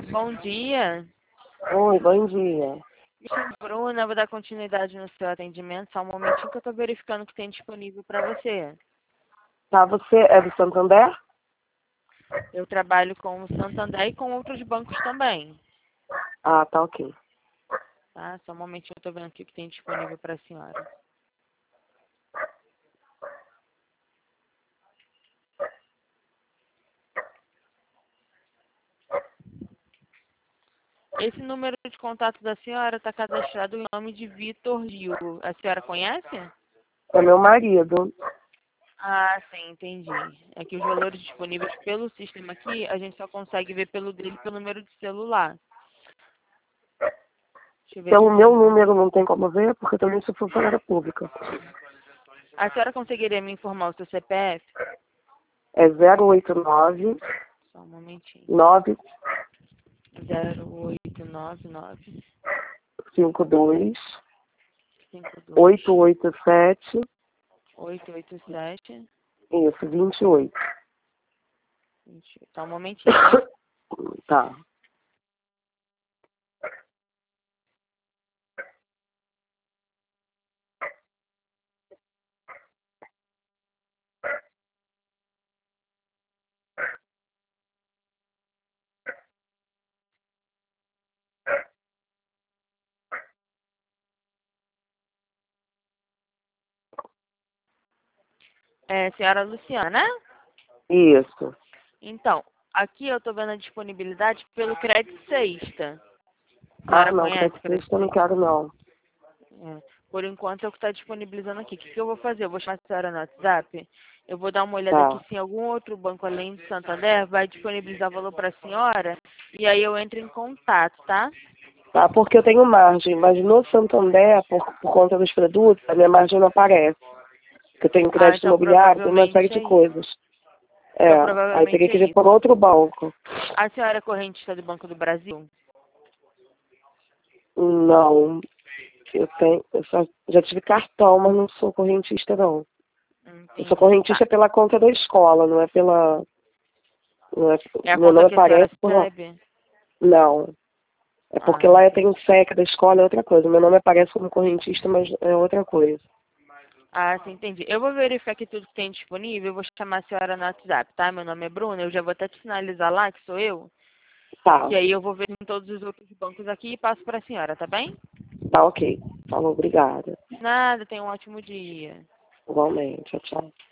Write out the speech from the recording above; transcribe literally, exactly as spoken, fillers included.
Bom dia. Oi, bom dia. Me chamo Bruna, vou dar continuidade no seu atendimento. Só um momentinho que eu estou verificando o que tem disponível para você. Tá, você é do Santander? Eu trabalho com o Santander e com outros bancos também. Ah, tá ok. Tá? Só um momentinho, eu estou vendo aqui o que tem disponível para a senhora. Esse número de contato da senhora está cadastrado em nome de Vitor Gil. A senhora conhece? É meu marido. Ah, sim, entendi. É que os valores disponíveis pelo sistema aqui, a gente só consegue ver pelo dele pelo número de celular. Deixa eu ver Pelo aqui. meu número não tem como ver, porque eu também sou funcionária pública. A senhora conseguiria me informar o seu C P F? É zero oito nove Só um momentinho. nove zero oito nove nove cinco dois cinco dois oito oito sete, oito oito sete. isso, vinte e oito. Só um momentinho, tá? Tá. É, senhora Luciana? Isso. Então, aqui eu tô vendo a disponibilidade pelo Crédito Sexta. A Ah, senhora não, conhece o crédito Crédito eu não Sexta? quero, não. É. Por enquanto é o que está disponibilizando aqui. O que, que eu vou fazer? Eu vou chamar a senhora no WhatsApp. Eu vou dar uma olhada aqui Tá. se algum outro banco além do Santander vai disponibilizar valor para a senhora. E aí eu entro em contato, tá? Tá, porque eu tenho margem, mas no Santander, por, por conta dos produtos, a minha margem não aparece. Porque eu tenho Ah, crédito então imobiliário, tem uma série provavelmente de é isso. coisas. É, Então aí teria provavelmente é que vir isso. por outro banco. A senhora é correntista do Banco do Brasil? Não, eu tenho, eu só, já tive cartão, mas não sou correntista, não. Eu sou Entendi, tá. correntista pela conta da escola, não é pela... Não é, É a meu conta nome que a senhora aparece por lá. recebe? Não, é porque Ah, lá eu entendi. tenho S E C da escola, é outra coisa. Meu nome aparece como correntista, mas é outra coisa. Ah, sim, entendi. Eu vou verificar aqui tudo que tem disponível. Eu vou chamar a senhora no WhatsApp, tá? Meu nome é Bruna. Eu já vou até te sinalizar lá que sou eu. Tá, E aí eu vou ver em todos os outros bancos aqui e passo para a senhora, tá bem? tá ok. Falou, obrigada. Nada, tenha um ótimo dia. Igualmente, tchau, tchau.